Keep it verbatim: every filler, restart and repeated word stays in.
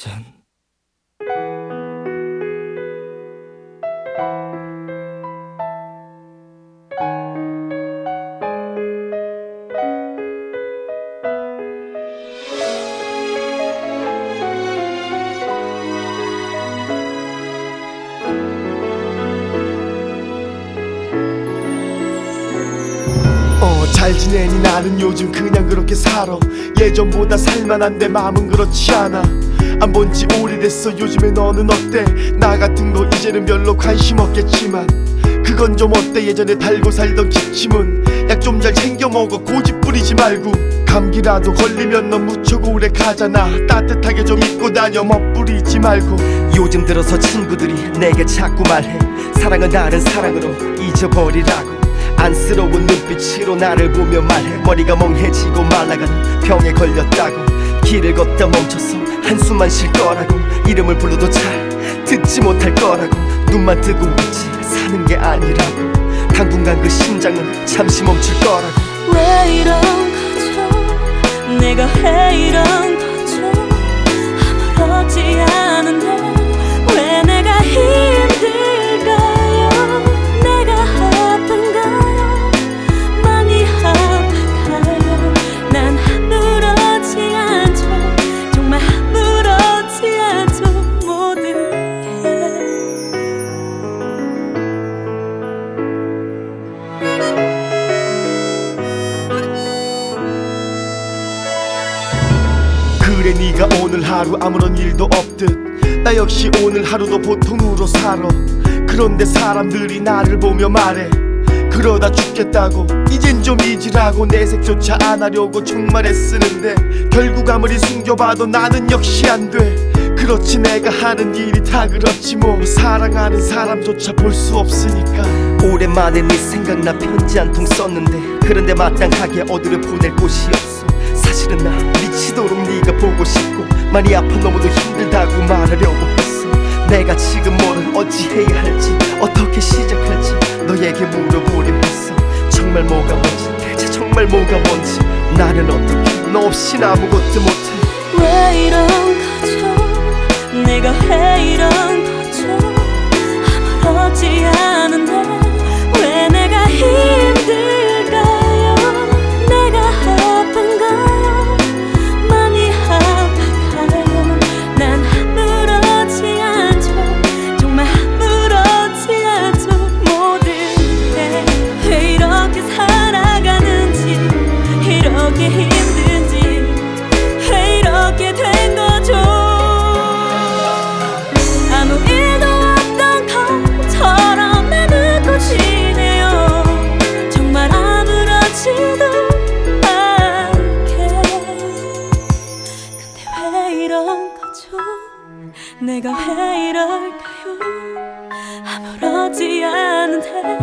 젠 잘 지내니? 나는 요즘 그냥 그렇게 살아. 예전보다 살만한데 마음은 그렇지 않아. 안 본 지 오래됐어. 요즘에 너는 어때? 나 같은 거 이제는 별로 관심 없겠지만 그건 좀 어때? 예전에 달고 살던 기침은 약 좀 잘 챙겨 먹어. 고집 부리지 말고. 감기라도 걸리면 넌 무척 오래 가잖아. 따뜻하게 좀 입고 다녀. 멋부리지 말고. 요즘 들어서 친구들이 내게 자꾸 말해. 사랑은 다른 사랑으로 잊어버리라고. 안쓰러운 눈빛으로 나를 보며 말해. 머리가 멍해지고 말라가는 병에 걸렸다고. 길을 걷다 멈춰서 한숨만 쉴 거라고. 이름을 불러도 잘 듣지 못할 거라고. 눈만 뜨고 있지 사는 게 아니라고. 당분간 그 심장은 잠시 멈출 거라고. 왜 이런 거죠? 내가 왜 이런 거죠? 아무렇지 않은데 왜 내가 힘들까요? 내가 아픈가요? 많이 아픈가요? 난 아무렇지 않죠. 정말 아무렇지 않죠. 모든 게 그래 네가 오늘 하루 아무런 일도 없듯 나 역시 오늘 하루도 보통으로 살아. 그런데 사람들이 나를 보며 말해. 그러다 죽겠다고. 이젠 좀 잊으라고. 내색조차 안 하려고 정말 애쓰는데 결국 아무리 숨겨봐도 나는 역시 안 돼. 그렇지 내가 하는 일이 다 그렇지 뭐. 사랑하는 사람조차 볼 수 없으니까. 오랜만에 네 생각나 편지 한 통 썼는데 그런데 마땅하게 어디를 보낼 곳이 없어. 사실은 나 미치도록 네가 보고 싶고 많이 아파 너무도 힘들다고 말하려고 했어. 내가 지금 뭐를 어찌해야 할지 어떻게 시작할지 너에게 물어보려 했어. 정말 뭐가 뭔지 대체 정말 뭐가 뭔지 나는 어떻게 너 없이는 아무것도 못해. 왜 이런 거죠? 내가 왜 이런 거죠? 아무렇지 않은데 왜 내가 힘들까요? 내가 아픈가요? 많이 아픈가요? 난 아무렇지 않죠. 정말 아무렇지 않죠. 모든 게 왜 이렇게 살아가는지 이렇게 힘든지 왜 이렇게 된 거죠? 아무 일도 없던 것처럼 내 눈꽃 지네요. 정말 아무렇지도 않게. 근데 왜 이런 거죠? 내가 왜 이럴까요? 아무렇지 않은데